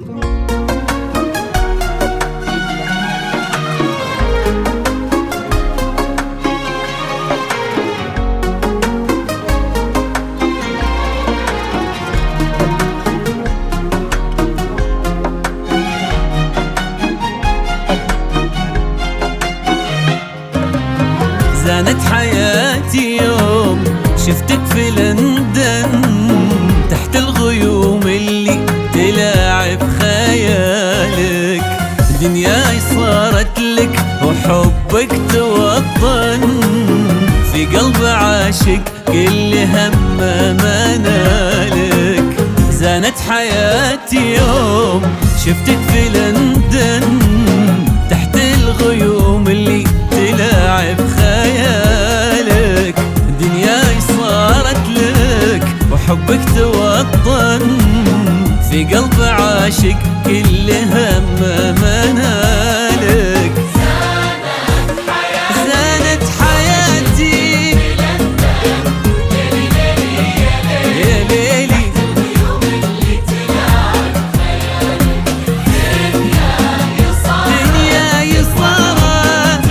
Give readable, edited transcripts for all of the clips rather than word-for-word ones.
زانت حياتي يوم شفتك في لندن، تحت الغيوم اللي تلاعب خيالك. دنياي صارت لك وحبك توطن في قلب عاشق، كل همه منالك. زانت حياتي يوم شفتك في لندن، تحت الغيوم اللي تلاعب خيالك. دنياي صارت لك وحبك توطن في قلب عاشق، كل همه منالك. زانت حياتي يا ليلي، دنياي صارت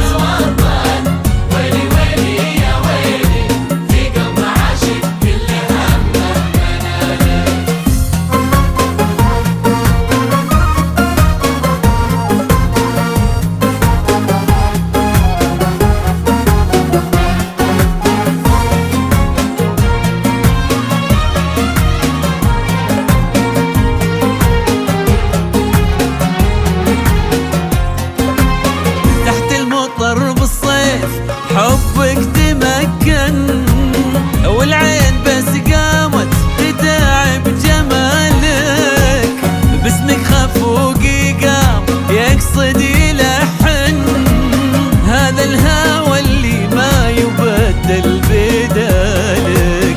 حبك تمكن، والعين بس قامت تداعب جمالك. باسمك خفوقي قام يقصد يلحن، هذا الهوى اللي ما يبدل بدالك.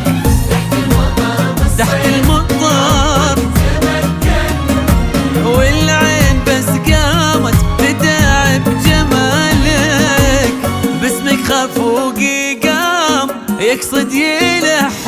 تحت المطر تمكن، والعين بس قامت تداعب جمالك. باسمك خفوقي قام يقصد يلحن،